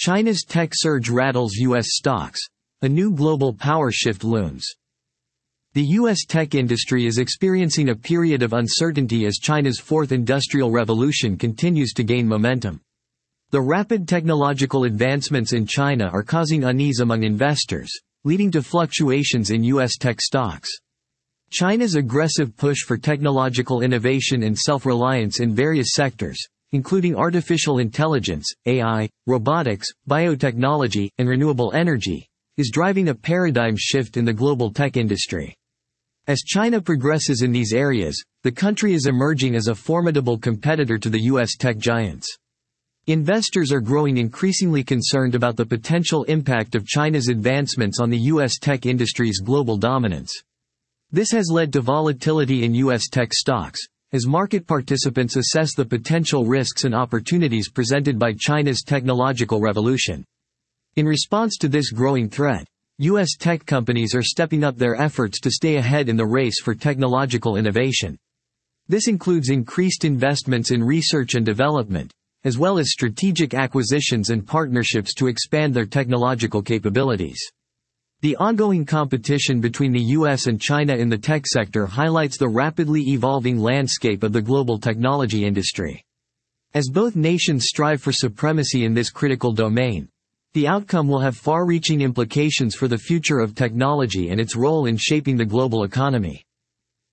China's tech surge rattles U.S. stocks. A new global power shift looms. The U.S. tech industry is experiencing a period of uncertainty as China's fourth industrial revolution continues to gain momentum. The rapid technological advancements in China are causing unease among investors, leading to fluctuations in U.S. tech stocks. China's aggressive push for technological innovation and self-reliance in various sectors, including artificial intelligence, AI, robotics, biotechnology, and renewable energy, is driving a paradigm shift in the global tech industry. As China progresses in these areas, the country is emerging as a formidable competitor to the U.S. tech giants. Investors are growing increasingly concerned about the potential impact of China's advancements on the U.S. tech industry's global dominance. This has led to volatility in U.S. tech stocks, as market participants assess the potential risks and opportunities presented by China's technological revolution. In response to this growing threat, U.S. tech companies are stepping up their efforts to stay ahead in the race for technological innovation. This includes increased investments in research and development, as well as strategic acquisitions and partnerships to expand their technological capabilities. The ongoing competition between the U.S. and China in the tech sector highlights the rapidly evolving landscape of the global technology industry. As both nations strive for supremacy in this critical domain, the outcome will have far-reaching implications for the future of technology and its role in shaping the global economy.